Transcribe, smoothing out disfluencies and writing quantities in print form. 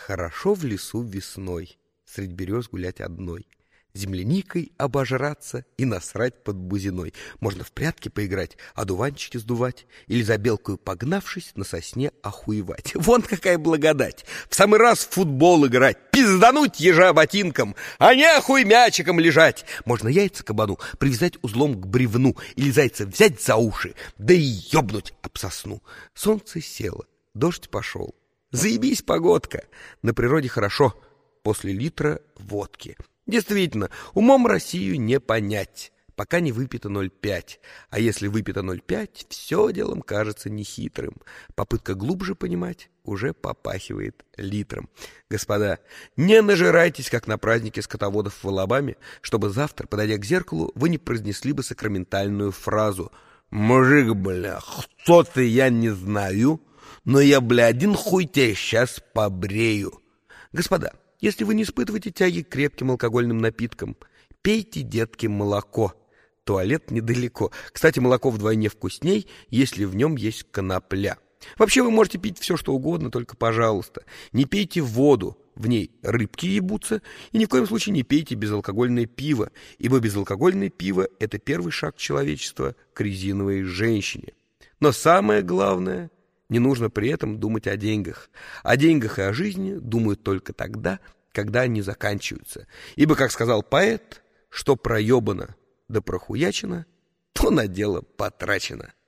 Хорошо в лесу весной средь берез гулять одной, земляникой обожраться и насрать под бузиной. Можно в прятки поиграть, одуванчики сдувать или за белкою погнавшись на сосне охуевать. Вон какая благодать! В самый раз в футбол играть, пиздануть ежа ботинком, а не охуй мячиком лежать. Можно яйца кабану привязать узлом к бревну или зайца взять за уши, да и ёбнуть об сосну. Солнце село, дождь пошел. Заебись погодка, на природе хорошо после литра водки. Действительно, умом Россию не понять, пока не выпито 0,5. А если выпито 0,5, все делом кажется нехитрым. Попытка глубже понимать уже попахивает литром. Господа, не нажирайтесь, как на празднике скотоводов в Алабаме, чтобы завтра, подойдя к зеркалу, вы не произнесли бы сакраментальную фразу: «Мужик, бля, кто ты, я не знаю, но я, бля, один хуй тебя сейчас побрею». Господа, если вы не испытываете тяги к крепким алкогольным напиткам, пейте, детки, молоко. Туалет недалеко. Кстати, молоко вдвойне вкусней, если в нем есть конопля. Вообще вы можете пить все, что угодно, только, пожалуйста, не пейте воду, в ней рыбки ебутся, и ни в коем случае не пейте безалкогольное пиво, ибо безалкогольное пиво – это первый шаг человечества к резиновой женщине. Но самое главное – не нужно при этом думать о деньгах. О деньгах и о жизни думают только тогда, когда они заканчиваются. Ибо, как сказал поэт, что проебано да прохуячено, то на дело потрачено.